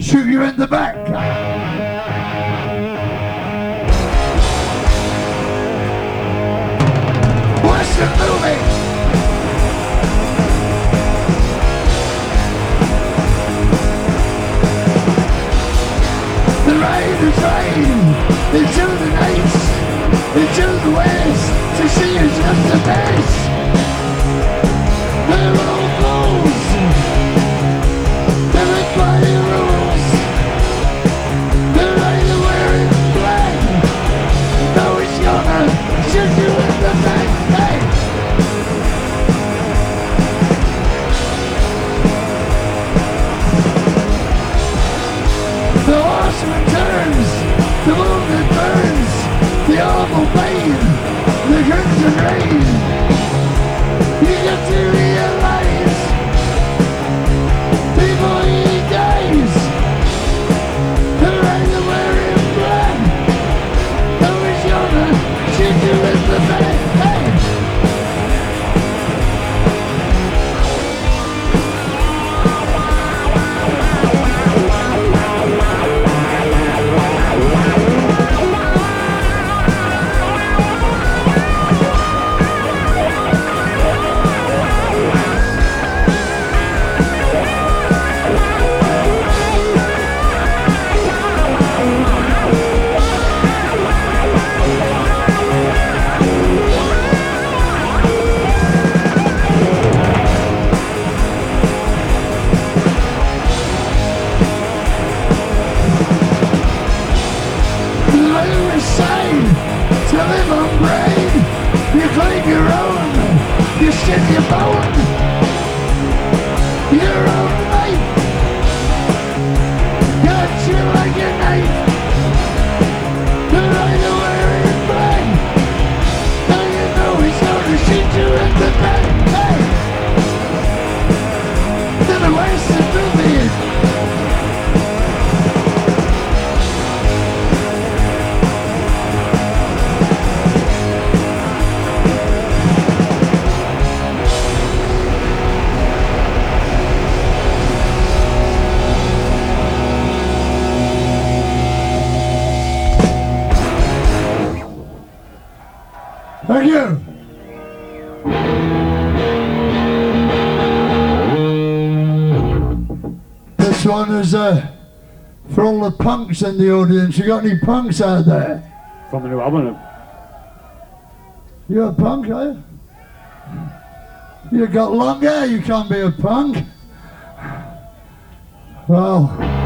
shoot you in the back. Watch the movie. The rain is rain into the night, into the west, to see is just the best. They're all fools, everybody rules. They're either wearing black, no it's gonna shoot you in the back. Hey. The horseman turns, the moon that burns, the awful pain, the crimson rain. You get to realize, before he dies, they're either wearing black, or he's gonna shoot you in the back. Hey. To live on brain, you claim your own, you skin your bone, your own life, got you like a knife, they're either wearing black, now you know he's gonna shoot you in the back, hey, to the wasted movie. Thank you. This one is for all the punks in the audience. You got any punks out there? From the new album. You're a punk, are you? You got long hair, you can't be a punk. Well,